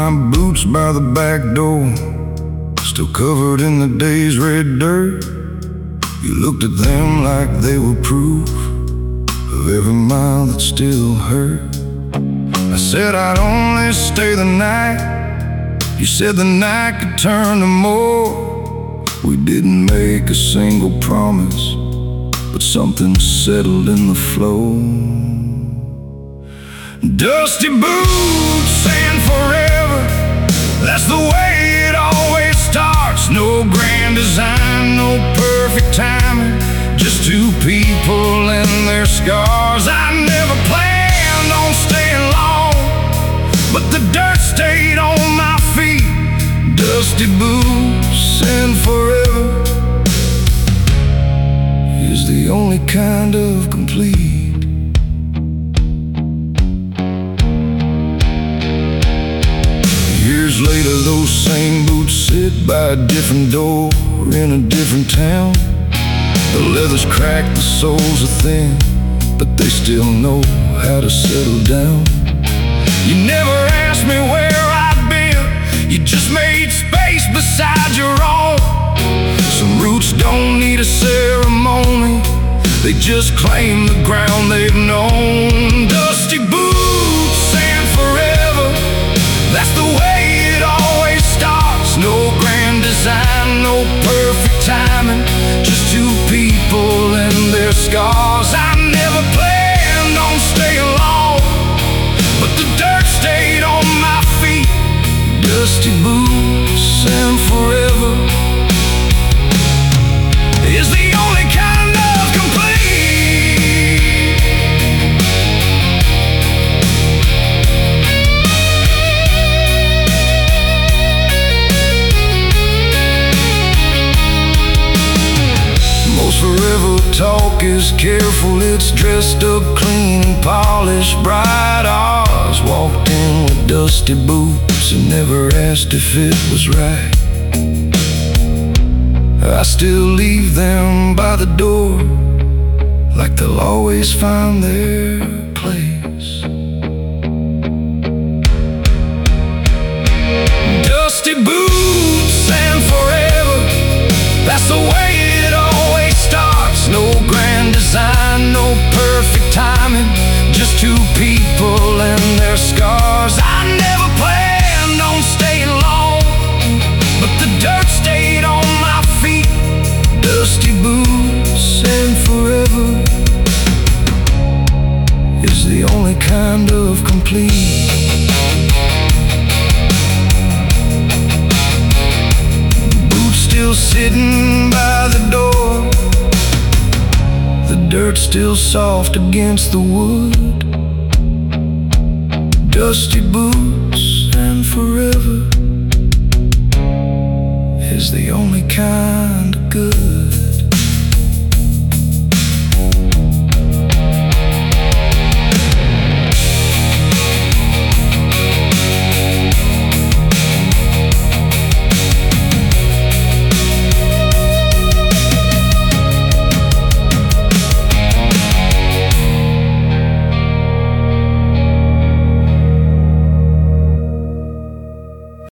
my boots by the back door, still covered in the day's red dirt. You looked at them like they were proof of every mile that still hurt. I said I'd only stay the night. You said the night could turn to more. We didn't make a single promise, but something settled in the flow. Dusty boots and forever, that's the way it always starts. No grand design, no perfect timing, just two people and their scars. I never planned on staying long, but the dirt stayed on my feet. Dusty boots and forever is the only kind of complete. Years later, those same boots sit by a different door in a different town. The leather's cracked, the soles are thin, but they still know how to settle down. You never asked me where I'd been, you just made space beside your own. Some roots don't need a ceremony, they just claim the ground they've known. Dusty boots and forever, that's the way it always starts. No grand design, no perfect timing, just two people and their scars. I never planned on staying long, but the dirt stayed on my feet. Dusty boots and forever is the only kind of complete. Most forever talk is careful, it's dressed up clean and polished bright. Ours walked in with dusty boots and never asked if it was right. I still leave them by the door, like they'll always find their place. Dusty boots and forever, that's the way it always starts. No grand design, no perfect timing, just two people and their scars. I never planned on staying long, but the dirt stayed on my feet. Dusty boots and forever is the only kind of complete. Boots still sitting by the door, the dirt still soft against the wood. Dusty boots and forever is the only kind of good.